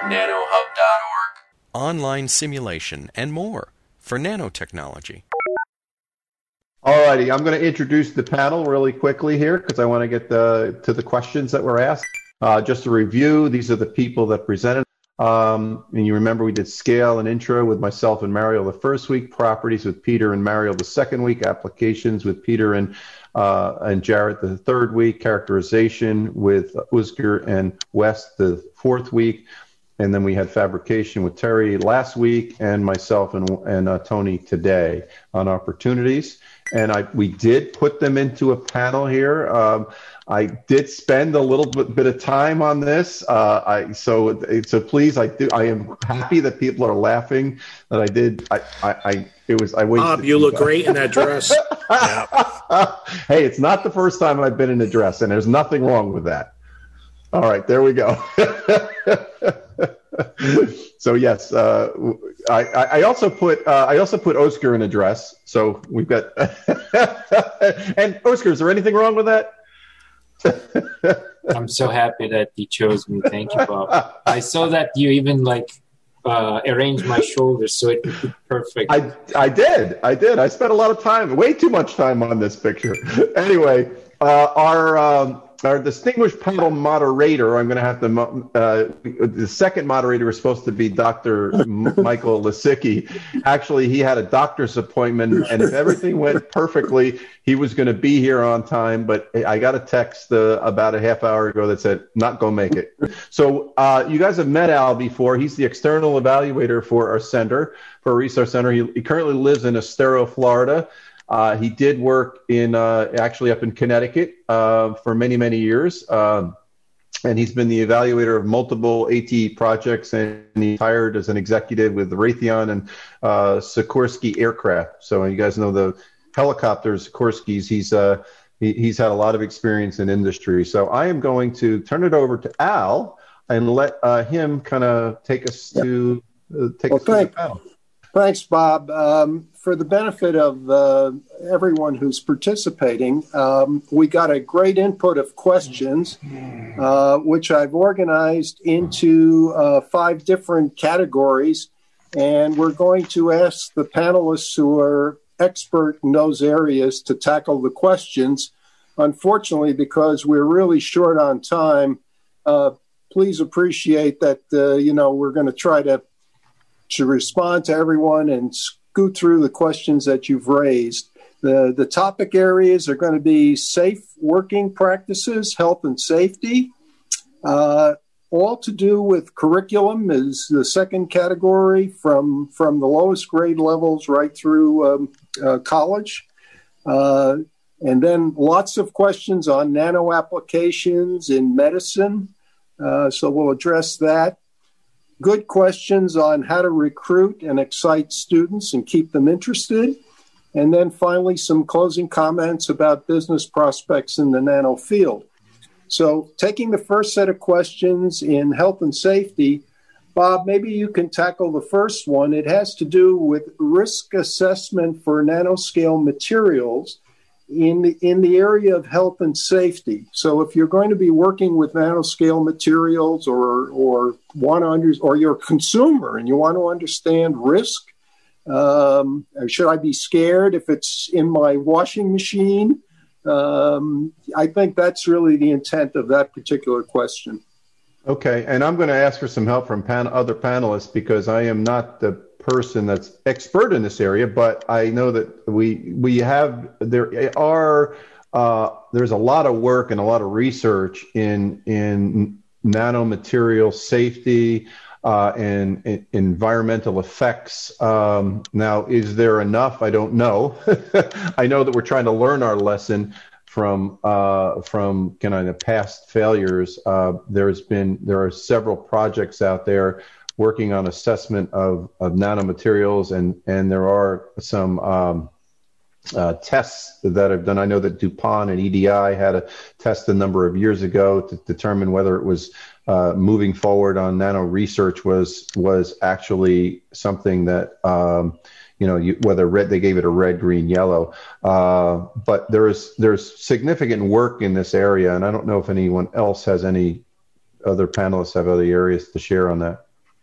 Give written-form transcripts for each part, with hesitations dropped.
nanohub.org. Online simulation, and more for nanotechnology. All righty, I'm going to introduce the panel really quickly here because I want to get to the questions that were asked. Just a review, these are the people that presented. And you remember we did scale and intro with myself and Mariel the first week, properties with Peter and Mariel the second week, applications with Peter and Jarrett the third week, characterization with Uzgur and West the fourth week. And then we had fabrication with Terry last week and myself and Tony today on opportunities. And we did put them into a panel here. I did spend a little bit of time on this. So please, I am happy that people are laughing that I did. I wasted. Bob, you look great in that dress. Yeah. Hey, it's not the first time I've been in a dress, and there's nothing wrong with that. All right, there we go. So yes, I also put Oscar in a dress. So we've got and Oscar, is there anything wrong with that? I'm so happy that you chose me. Thank you, Bob. I saw that you even arranged my shoulders so it would be perfect. I did. I spent a lot of time, way too much time on this picture. Anyway, our distinguished panel moderator, I'm going to have to, the second moderator is supposed to be Dr. Michael Lisicki. Actually, he had a doctor's appointment, and if everything went perfectly, he was going to be here on time, but I got a text about a half hour ago that said, not going to make it. So you guys have met Al before. He's the external evaluator for our center, for our resource center. He currently lives in Estero, Florida. He did work actually up in Connecticut for many, many years. And he's been the evaluator of multiple AT projects, and he's hired as an executive with Raytheon and Sikorsky Aircraft. So you guys know the helicopters, Sikorsky's. He's had a lot of experience in industry. So I am going to turn it over to Al and let him kind of take us to the panel. Thanks, Bob. For the benefit of everyone who's participating, we got a great input of questions, which I've organized into 5 different categories. And we're going to ask the panelists who are expert in those areas to tackle the questions. Unfortunately, because we're really short on time, please appreciate that, we're going to try to respond to everyone and scoot through the questions that you've raised. The topic areas are going to be safe working practices, health and safety. All to do with curriculum is the second category, from the lowest grade levels right through college. And then lots of questions on nano applications in medicine. So we'll address that. Good questions on how to recruit and excite students and keep them interested. And then finally, some closing comments about business prospects in the nano field. So taking the first set of questions in health and safety, Bob, maybe you can tackle the first one. It has to do with risk assessment for nanoscale materials in the area of health and safety. So if you're going to be working with nanoscale materials or you're a consumer and you want to understand risk, should I be scared if it's in my washing machine? I think that's really the intent of that particular question. Okay, and I'm going to ask for some help from other panelists because I am not the person that's expert in this area, but I know that there's a lot of work and a lot of research in nanomaterial safety and environmental effects. Now, is there enough? I don't know. I know that we're trying to learn our lesson from kind of past failures. There are several projects out there working on assessment of nanomaterials, and there are some tests that have done. I know that DuPont and EDI had a test a number of years ago to determine whether it was moving forward on nano research was actually something that whether red, they gave it a red, green, yellow. But there's significant work in this area, and I don't know if anyone else has any other panelists have other areas to share on that.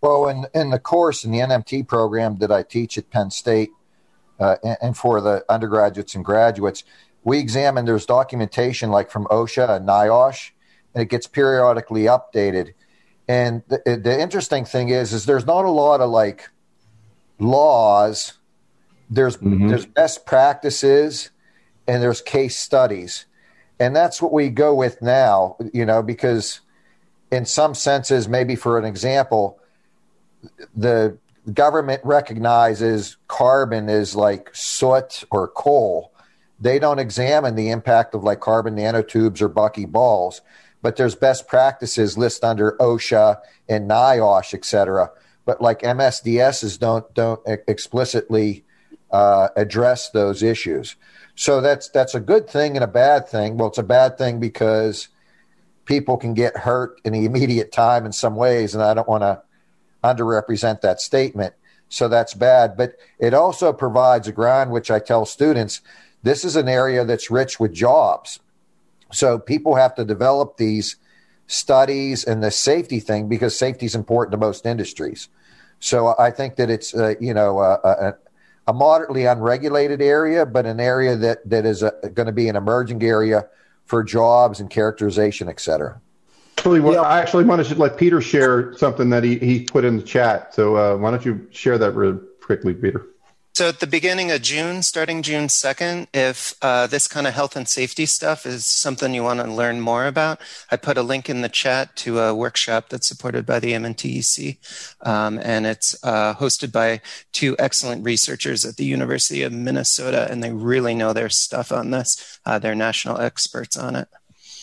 Well, in the course in the NMT program that I teach at Penn State, and for the undergraduates and graduates, we examine, there's documentation like from OSHA and NIOSH, and it gets periodically updated. And the interesting thing is there's not a lot of like laws. There's best practices and there's case studies. And that's what we go with now, because in some senses, maybe for an example, the government recognizes carbon is like soot or coal. They don't examine the impact of like carbon nanotubes or buckyballs, but there's best practices listed under OSHA and NIOSH, et cetera. But like MSDSs don't explicitly address those issues. So that's a good thing and a bad thing. Well, it's a bad thing because people can get hurt in the immediate time in some ways, and I don't want to underrepresent that statement. So that's bad. But it also provides a ground, which I tell students, this is an area that's rich with jobs. So people have to develop these studies and the safety thing because safety is important to most industries. So I think that it's, a moderately unregulated area, but an area that is going to be an emerging area for jobs and characterization, et cetera. I actually wanted to let Peter share something that he put in the chat. So why don't you share that real quickly, Peter? So at the beginning of June, starting June 2nd, if this kind of health and safety stuff is something you want to learn more about, I put a link in the chat to a workshop that's supported by the MNTEC, and it's hosted by two excellent researchers at the University of Minnesota, and they really know their stuff on this. They're national experts on it.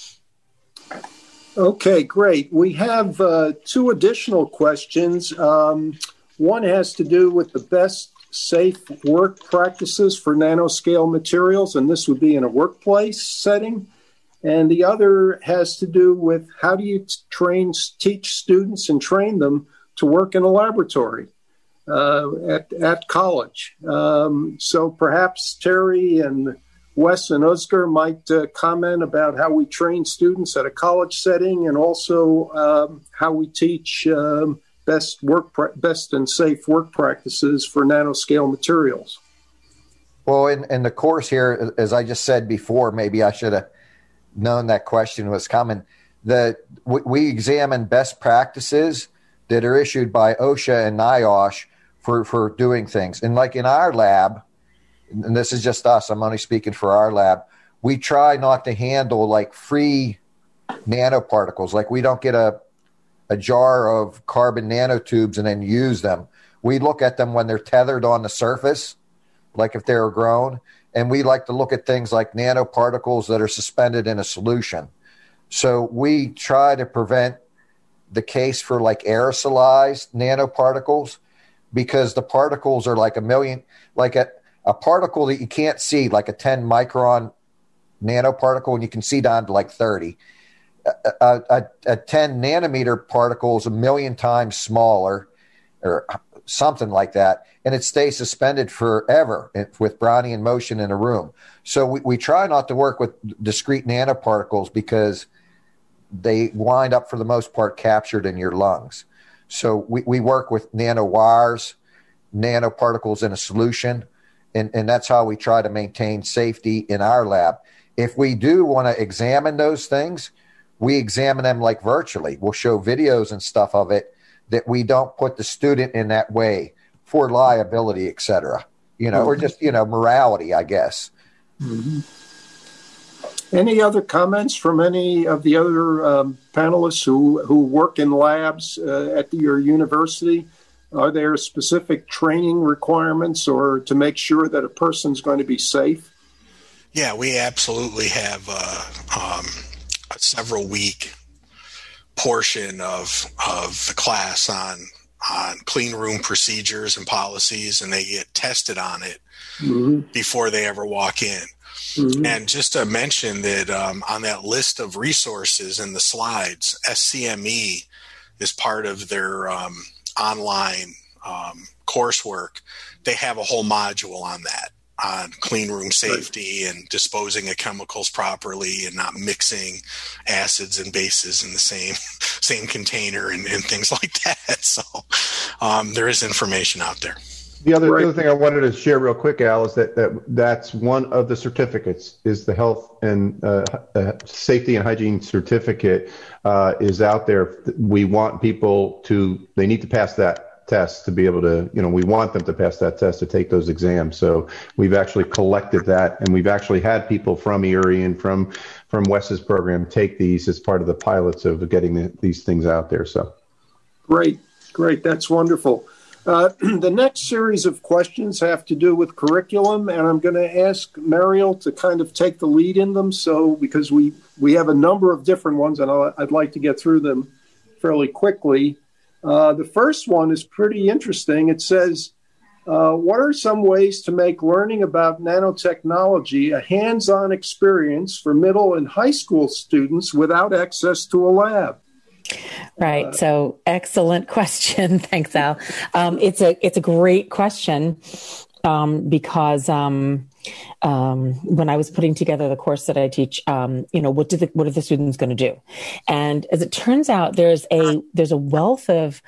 Okay, great. We have two additional questions. One has to do with the best safe work practices for nanoscale materials, and this would be in a workplace setting. And the other has to do with how do you teach students and train them to work in a laboratory at college. So perhaps Terry and Wes and Özgür might comment about how we train students at a college setting and also how we teach best and safe work practices for nanoscale materials. Well, in the course here, as I just said before, maybe I should have known that question was coming. We examine best practices that are issued by OSHA and NIOSH for doing things. And like in our lab, and this is just us, I'm only speaking for our lab, we try not to handle like free nanoparticles. Like we don't get a jar of carbon nanotubes and then use them. We look at them when they're tethered on the surface, like if they're grown, and we like to look at things like nanoparticles that are suspended in a solution. So we try to prevent the case for like aerosolized nanoparticles because the particles are like a million, like a particle that you can't see, like a 10 micron nanoparticle, and you can see down to like 30. A 10 nanometer particle is a million times smaller or something like that, and it stays suspended forever with Brownian motion in a room. So we try not to work with discrete nanoparticles because they wind up, for the most part, captured in your lungs. So we work with nanowires, nanoparticles in a solution, and that's how we try to maintain safety in our lab. If we do want to examine those things, we examine them like virtually. We'll show videos and stuff of it that we don't put the student in that way for liability, et cetera, or just, morality, I guess. Mm-hmm. Any other comments from any of the other panelists who work in labs at your university? Are there specific training requirements or to make sure that a person's going to be safe? Yeah, we absolutely have a several-week portion of the class on clean room procedures and policies, and they get tested on it before they ever walk in. Mm-hmm. And just to mention that on that list of resources in the slides, SCME is part of their online coursework. They have a whole module on that. clean room safety and disposing of chemicals properly and not mixing acids and bases in the same container and things like that. So there is information out there. The other thing I wanted to share real quick, Al, is that's one of the certificates is the health and safety and hygiene certificate is out there. We want people they need to pass that test to be able to, we want them to pass that test to take those exams. So we've actually collected that, and we've actually had people from Erie and from Wes's program take these as part of the pilots of getting these things out there. So great. That's wonderful. The next series of questions have to do with curriculum, and I'm going to ask Mariel to kind of take the lead in them. So, because we have a number of different ones, and I'd like to get through them fairly quickly. The first one is pretty interesting. It says, what are some ways to make learning about nanotechnology a hands-on experience for middle and high school students without access to a lab? Right. So excellent question. Thanks, Al. It's a great question because when I was putting together the course that I teach, what are the students going to do? And as it turns out, there's a wealth of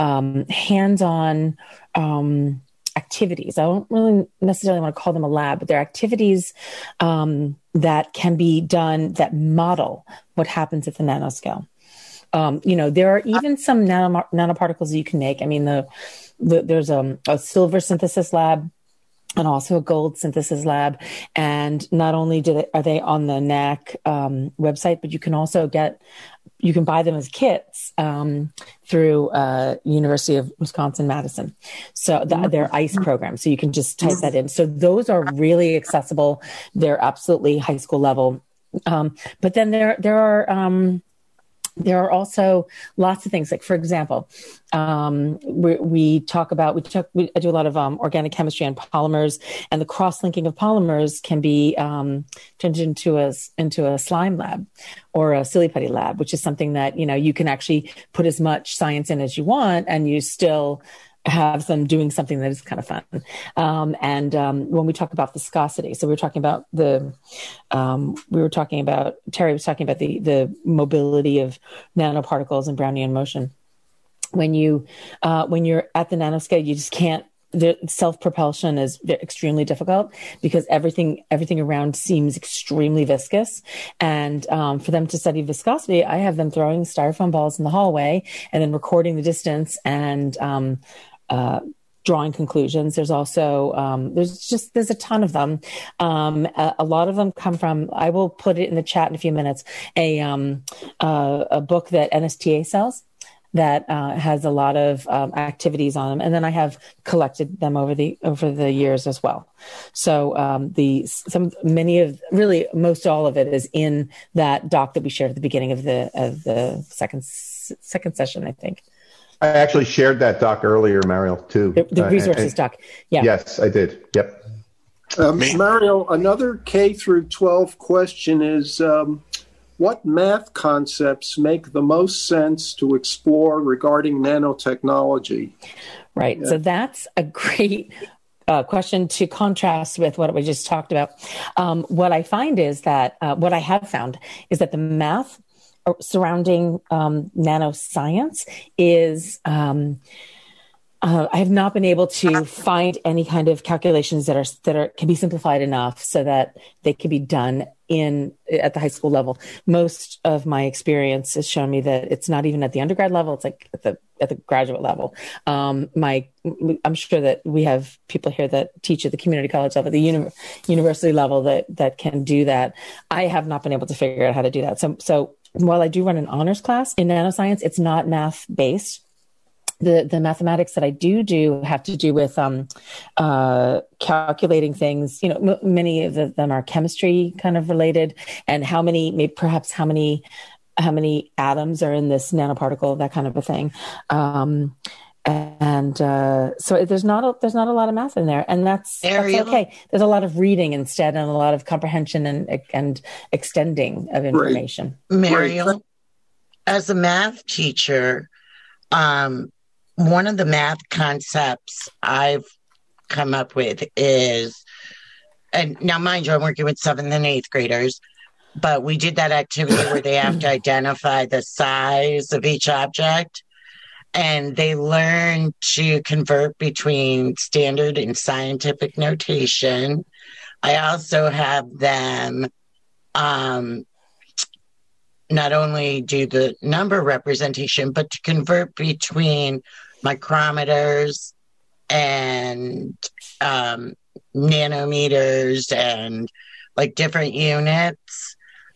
hands-on activities. I don't really necessarily want to call them a lab, but they're activities that can be done that model what happens at the nanoscale. There are even some nanoparticles that you can make. I mean, there's a silver synthesis lab and also a gold synthesis lab. And not only are they on the NAC website, but you can also buy them as kits through University of Wisconsin-Madison. So their ICE program. So you can just type that in. So those are really accessible. They're absolutely high school level. But then there are also lots of things. Like, for example, I do a lot of organic chemistry and polymers, and the cross-linking of polymers can be turned into a slime lab or a silly putty lab, which is something that, you can actually put as much science in as you want, and you still have them doing something that is kind of fun. When we talk about viscosity, so Terry was talking about the mobility of nanoparticles and Brownian motion. When you're at the nanoscale, you just can't, the self-propulsion is extremely difficult because everything around seems extremely viscous. And for them to study viscosity, I have them throwing styrofoam balls in the hallway and then recording the distance and drawing conclusions. There's also there's a ton of them. A lot of them come from, I will put it in the chat in a few minutes, a book that NSTA sells that has a lot of activities on them, and then I have collected them over the years as well. So most all of it is in that doc that we shared at the beginning of the second session, I think. I actually shared that doc earlier, Mariel, too. The resources doc. Yeah. Yes, I did. Yep. Mariel, another K through 12 question is, what math concepts make the most sense to explore regarding nanotechnology? Right. Yeah. So that's a great question to contrast with what we just talked about. What I have found is that the math surrounding nanoscience is I have not been able to find any kind of calculations that can be simplified enough so that they can be done at the high school level. Most of my experience has shown me that it's not even at the undergrad level; it's like at the graduate level. I'm sure that we have people here that teach at the community college level, the university level that can do that. I have not been able to figure out how to do that. So while I do run an honors class in nanoscience, it's not math based. The mathematics that I do have to do with calculating things. Many of them are chemistry kind of related, and how many atoms are in this nanoparticle, that kind of a thing. So there's not a lot of math in there, and that's okay. There's a lot of reading instead, and a lot of comprehension and extending of information. Mariel, as a math teacher, one of the math concepts I've come up with is and now mind you, I'm working with 7th and 8th graders, but we did that activity where they have to identify the size of each object, and they learn to convert between standard and scientific notation. I also have them not only do the number representation, but to convert between micrometers and nanometers and like different units.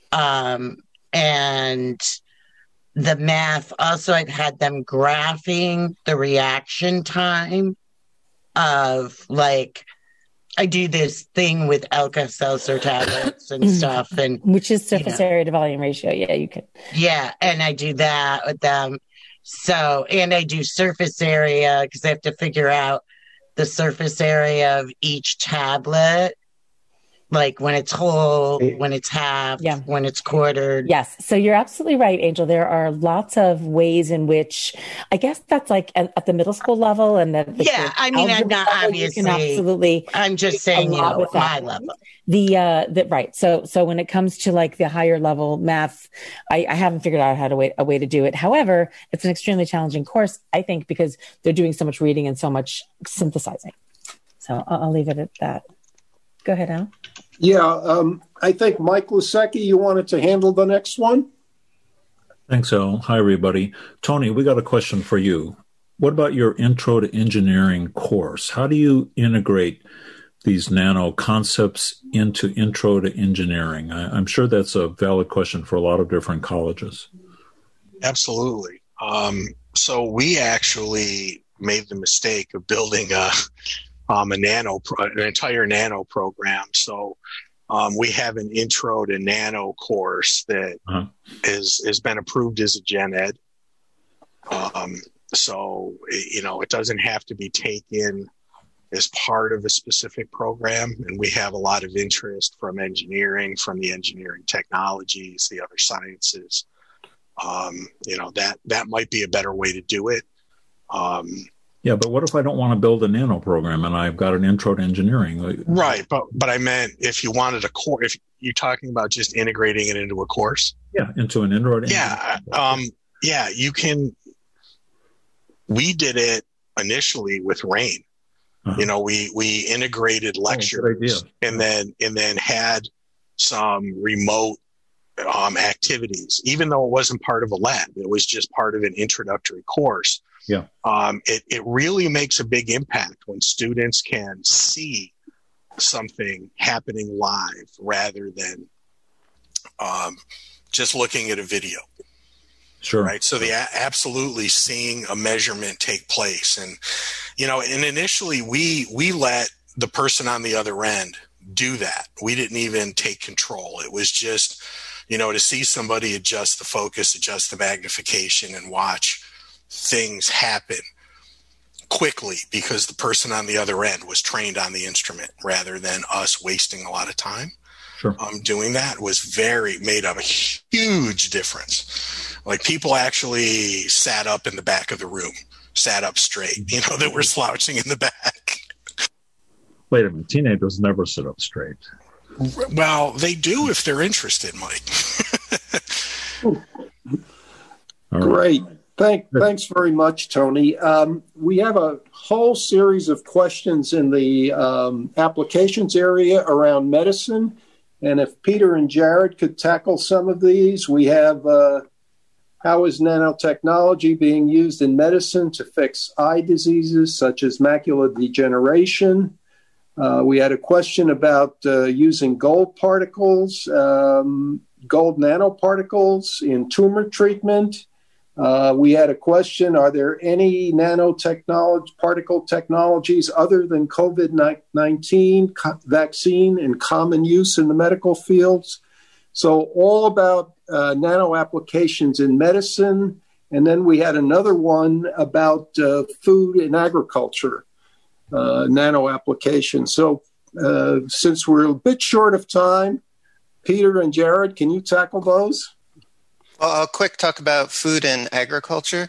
And the math, also I've had them graphing the reaction time of like, I do this thing with Alka-Seltzer tablets and stuff, and which is surface area to volume ratio. Yeah, you can. Yeah, and I do that with them. So, and I do surface area because I have to figure out the surface area of each tablet, like when it's whole, when it's half, when it's quartered. Yes. So you're absolutely right, Angel. There are lots of ways in which, I guess that's like at the middle school level and I'm not obviously. Absolutely. I'm just saying, at my level. Right. So when it comes to like the higher level math, I haven't figured out a way to do it. However, it's an extremely challenging course, I think, because they're doing so much reading and so much synthesizing. So I'll leave it at that. Go ahead, Al. Yeah, I think Mike Lusecki, you wanted to handle the next one? Thanks, Al. Hi, everybody. Tony, we got a question for you. What about your Intro to Engineering course? How do you integrate these nano concepts into Intro to Engineering? I'm sure that's a valid question for a lot of different colleges. Absolutely. So we actually made the mistake of building an entire nano program. So we have an Intro to Nano course that has been approved as a gen ed. So, it doesn't have to be taken as part of a specific program. And we have a lot of interest from engineering, from the engineering technologies, the other sciences. That might be a better way to do it. Yeah, but what if I don't want to build a nano program and I've got an Intro to Engineering? Right, but I meant if you wanted a course, if you're talking about just integrating it into a course. Yeah, into an Intro to Engineering. Yeah, you can. We did it initially with RAIN. We integrated lectures and then had some remote activities, even though it wasn't part of a lab. It was just part of an introductory course. Yeah. It really makes a big impact when students can see something happening live rather than just looking at a video. Sure. Right. So absolutely seeing a measurement take place. And, and initially we let the person on the other end do that. We didn't even take control. It was just, to see somebody adjust the focus, adjust the magnification, and watch things happen quickly because the person on the other end was trained on the instrument rather than us wasting a lot of time. Sure. Doing that made a huge difference. Like people actually sat up in the back of the room, sat up straight, that were slouching in the back. Wait a minute. Teenagers never sit up straight. Well, they do if they're interested, Mike. Great. Thanks very much, Tony. We have a whole series of questions in the applications area around medicine. And if Peter and Jared could tackle some of these, we have how is nanotechnology being used in medicine to fix eye diseases such as macular degeneration? We had a question about using gold particles, gold nanoparticles in tumor treatment. We had a question, are there any particle technologies other than COVID-19 vaccine in common use in the medical fields? So all about nano applications in medicine. And then we had another one about food and agriculture, nano applications. So since we're a bit short of time, Peter and Jared, can you tackle those? Well, I'll quick talk about food and agriculture.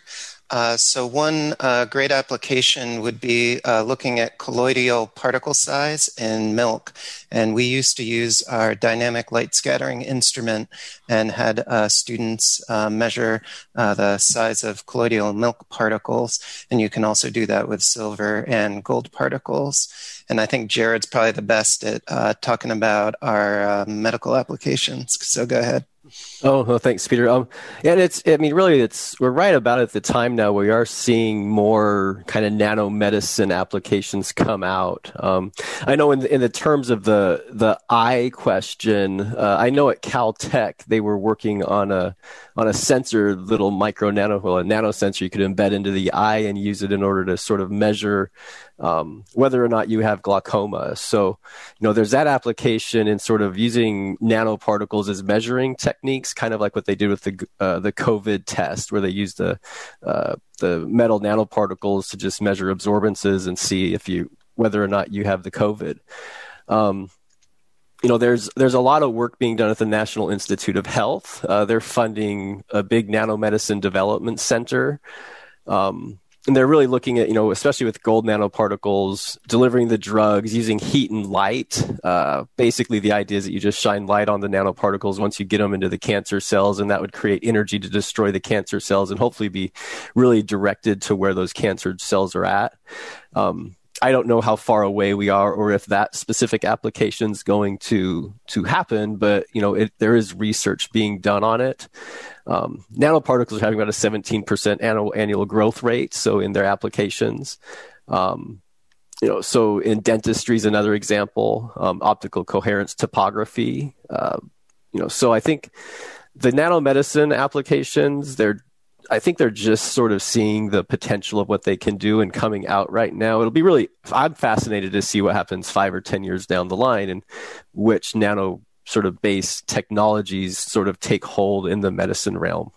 So one great application would be looking at colloidal particle size in milk. And we used to use our dynamic light scattering instrument and had students measure the size of colloidal milk particles. And you can also do that with silver and gold particles. And I think Jared's probably the best at talking about our medical applications. So go ahead. Oh, well, thanks, Peter. And we're right about at the time now where we are seeing more kind of nanomedicine applications come out. I know in the terms of the eye question, I know at Caltech they were working on a sensor, little a nano sensor you could embed into the eye and use it in order to sort of measure whether or not you have glaucoma. So, there's that application in sort of using nanoparticles as measuring techniques, kind of like what they did with the COVID test, where they used the metal nanoparticles to just measure absorbances and see whether or not you have the COVID. There's a lot of work being done at the National Institute of Health. They're funding a big nanomedicine development center. And they're really looking at, especially with gold nanoparticles, delivering the drugs using heat and light. Basically, the idea is that you just shine light on the nanoparticles once you get them into the cancer cells, and that would create energy to destroy the cancer cells and hopefully be really directed to where those cancer cells are at. I don't know how far away we are or if that specific application is going to happen, but there is research being done on it. Nanoparticles are having about a 17% annual growth rate, so in their applications. So in dentistry is another example, optical coherence topography. So I think the nanomedicine applications, I think they're just sort of seeing the potential of what they can do and coming out right now. I'm fascinated to see what happens 5 or 10 years down the line and which nano sort of base technologies sort of take hold in the medicine realm.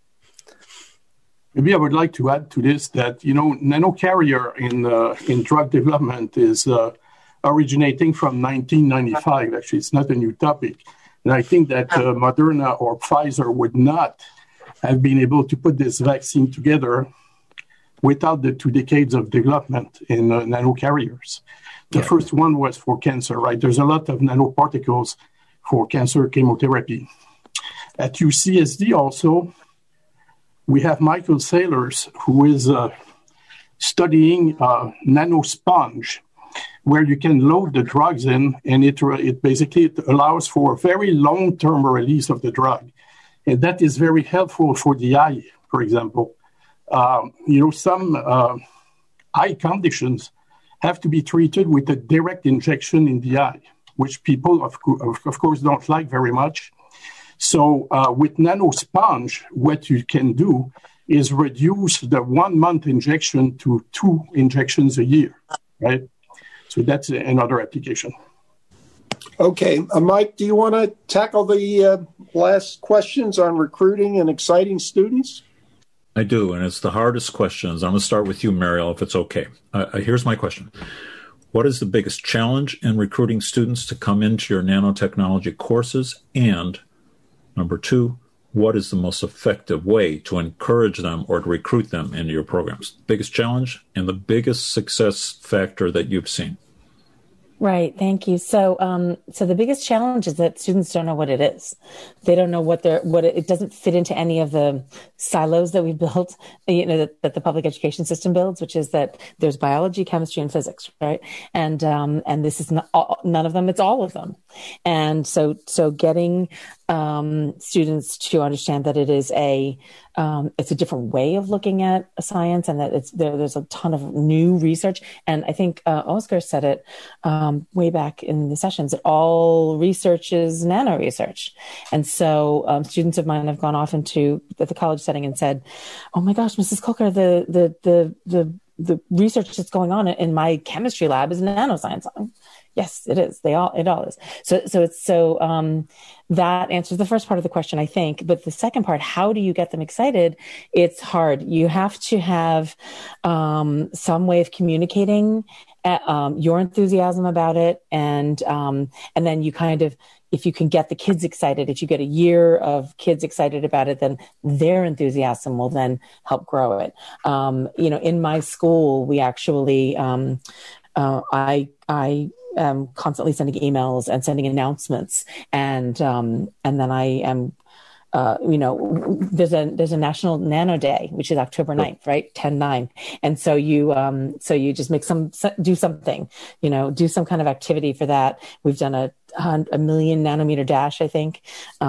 Maybe I would like to add to this that, nanocarrier in drug development is originating from 1995. Actually, it's not a new topic. And I think that Moderna or Pfizer would not have been able to put this vaccine together without the 2 decades of development in nanocarriers. The first one was for cancer, right? There's a lot of nanoparticles for cancer chemotherapy. At UCSD also, we have Michael Saylors, who is studying nanosponge, where you can load the drugs in, and it basically allows for a very long-term release of the drug. And that is very helpful for the eye, for example. Some eye conditions have to be treated with a direct injection in the eye, which people, of course, don't like very much. So with nanosponge, what you can do is reduce the 1 month injection to 2 injections a year, right? So that's another application. Okay. Mike, do you want to tackle the last questions on recruiting and exciting students? I do, and it's the hardest questions. I'm going to start with you, Mariel, if it's okay. Here's my question. What is the biggest challenge in recruiting students to come into your nanotechnology courses? And number 2, what is the most effective way to encourage them or to recruit them into your programs? Biggest challenge and the biggest success factor that you've seen. Right. Thank you. So the biggest challenge is that students don't know what it is. They don't know it doesn't fit into any of the silos that we built, that the public education system builds, which is that there's biology, chemistry, and physics, right? And this is not none of them. It's all of them. And so getting students to understand that it is it's a different way of looking at science, and that there's a ton of new research. And I think Oscar said it way back in the sessions, that all research is nano research. And so students of mine have gone off into the college setting and said, "Oh my gosh, Mrs. Kolker, the research that's going on in my chemistry lab is nanoscience." Yes, it is. It all is. So that answers the first part of the question, I think. But the second part, how do you get them excited? It's hard. You have to have some way of communicating your enthusiasm about it, and then you kind of if you can get the kids excited, if you get a year of kids excited about it, then their enthusiasm will then help grow it. In my school, we actually, I am constantly sending emails and sending announcements, and then I am. There's a National Nano Day, which is October 9th, right? 10/9. And so you just do something, do some kind of activity for that. We've done a 1,000,000 nanometer dash, I think.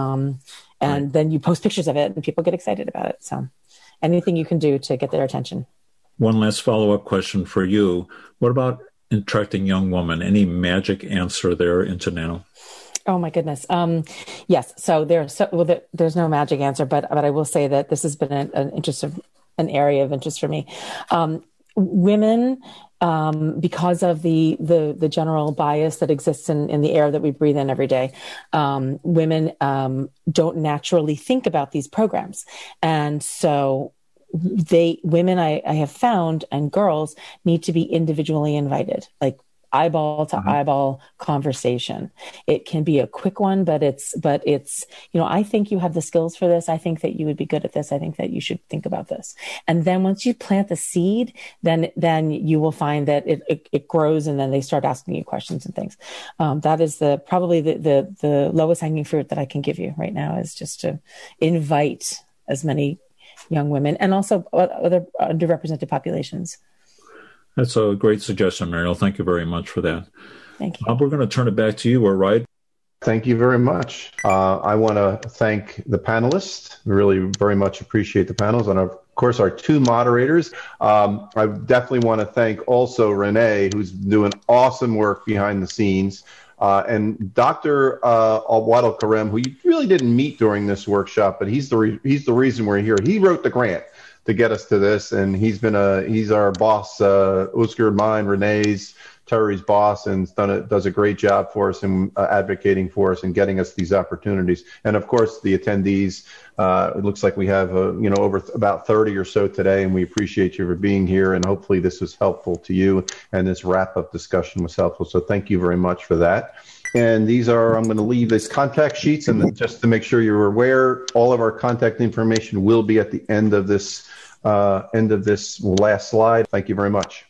And then you post pictures of it and people get excited about it. So anything you can do to get their attention. One last follow-up question for you. What about attracting young women? Any magic answer there into nano? Oh my goodness. Yes. So there's no magic answer, but I will say that this has been an area of interest for me. Women, because of the general bias that exists in the air that we breathe in every day, women don't naturally think about these programs, and so women I have found and girls need to be individually invited, like eyeball to eyeball conversation. It can be a quick one, but it's, I think you have the skills for this. I think that you would be good at this. I think that you should think about this. And then once you plant the seed, then you will find that it grows, and then they start asking you questions and things. That is probably the lowest hanging fruit that I can give you right now, is just to invite as many young women and also other underrepresented populations. That's a great suggestion, Mariel. Thank you very much for that. Thank you. We're going to turn it back to you, all right? Thank you very much. I want to thank the panelists. Really very much appreciate the panels. And of course, our two moderators. I definitely want to thank also Renee, who's doing awesome work behind the scenes. And Dr. Awad Karem, who you really didn't meet during this workshop, but he's the reason we're here. He wrote the grant to get us to this, and he's our boss, Oscar, mine, Renee's, Terry's boss, and does a great job for us in advocating for us and getting us these opportunities. And of course, the attendees. It looks like we have over about 30 or so today, and we appreciate you for being here. And hopefully, this was helpful to you, and this wrap-up discussion was helpful. So thank you very much for that. And I'm going to leave these contact sheets, and then just to make sure you're aware, all of our contact information will be at the end of this last slide. Thank you very much.